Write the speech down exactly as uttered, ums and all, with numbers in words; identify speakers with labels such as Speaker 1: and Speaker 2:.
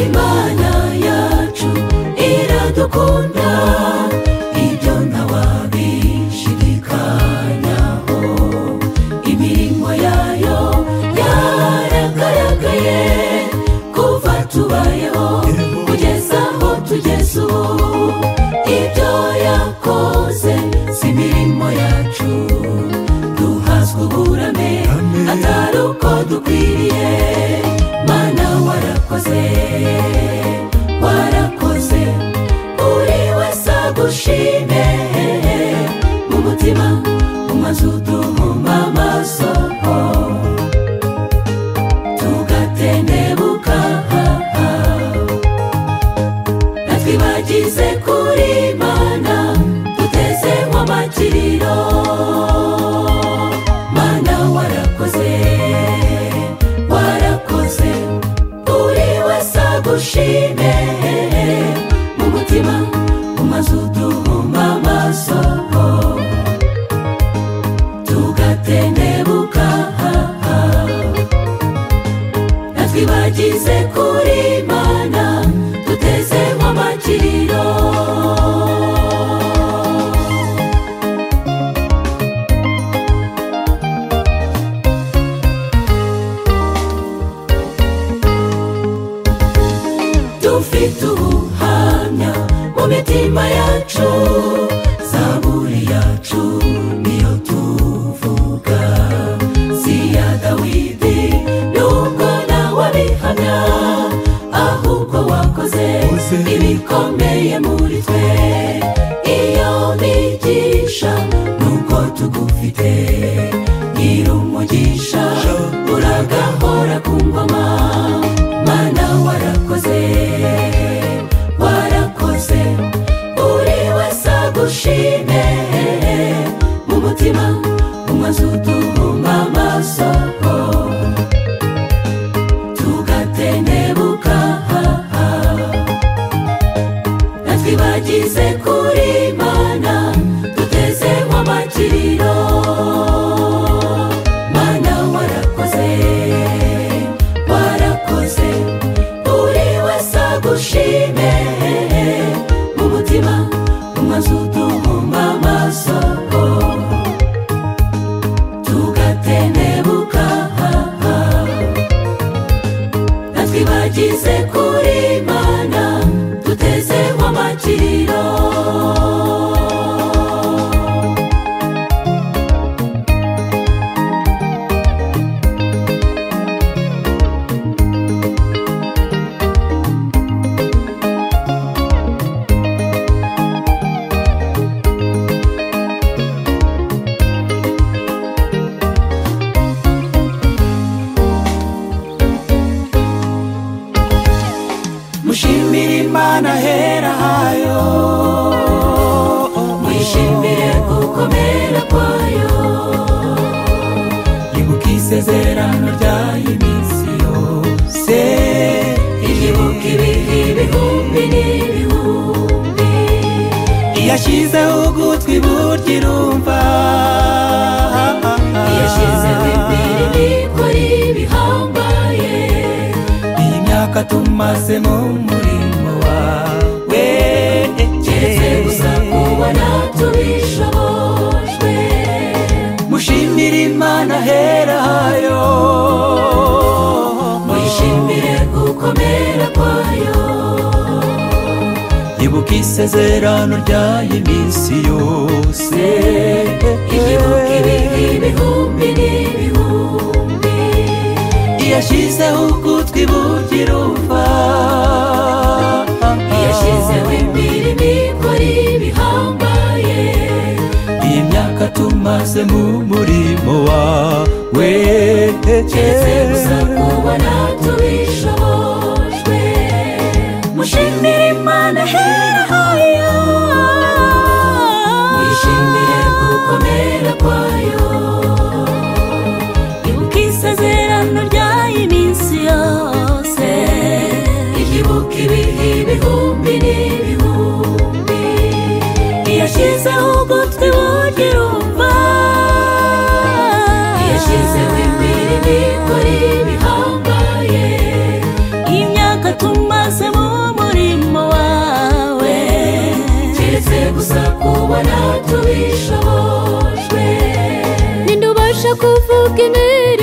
Speaker 1: Imana yacu iradukunda, ibyo ntawabishidikanyaho. Imirimo yayo yaragaragaye kuva tubayeho kugeza aho tugeze ubu. Ibyo yakoze si imirimo yacu, duhazwa uburame atari uko dukwiriye. Mana warakoze, warakoze, uri wese agushime mu mutima, umaze uduhuma amaso tugatendebuka. Natwibagize kuri Mana dutezeho amakiriro. Mana warakoze, warakoze, uri wese agushime mu mutima, umaze uduhuma amaso tugatendebuka. Natwibagize kuri Mana dutezeho amakiriro. Dufite ubuhamya mu mitima yacu, zaburi yacu niyo tuvuga. Si iya Dawidi nubwo nawe abihamya, ahubwo wakoze ibikomeye muri twe. Iyo migisha nuko tugufite, nyir'umugisha uragahora ku ngoma. Mana warakoze, warakoze, uri wese agushime mu mutima, umaze uduhuma amaso tugatendebuka. Natwibagize kuri Mana dutezeho amakiriro. Mana warakoze, warakoze, uri wese agushime mu mutima, umaze uduhuma amaso tugatendebuka. Natwibagize kuri Mana dutezeho amakiriro. Mushimire Imana hera hayo, mwishimire gukomera kwayo. Ibuka isezerano ryayo iminsi yose, iyibuka ibihe ibihumbi n'ibihumbi. Iyashyizeho ugutwi burya irumva, iyashyizeho imirimo ikora ibihambaye. Iyi myaka tumaze mu murimo wawe, keretse gusa kubona tubishobojwe. Mushimire Imana hera hayo, muyishimire gukomera kwayo. Ibuka isezerano ryayo iminsi yose, iyibuka ibihe ibihumbi n'ibihumbi. Iyashyizeho ugutwi burya irumva, iyashyizeho imirimo ikora ibihambaye. Iyi myaka tumaze mu murimo wawe, keretse gusa kubona tubishobojwe. Mushimire Imana hera hayo, muyishimire gukomera kwayo. Ibuka isezerano ryayo iminsi yose, iyibuka ibihe ibihumbi n'ibihumbi. Iyashyizeho ugutwi burya irumva, iyashyizeho imirimo ikora ibihambaye. Iyi myaka tumaze mu murimo wawe keretse gusa kubona tubishobojwe ninde ubasha kuvuga imirimo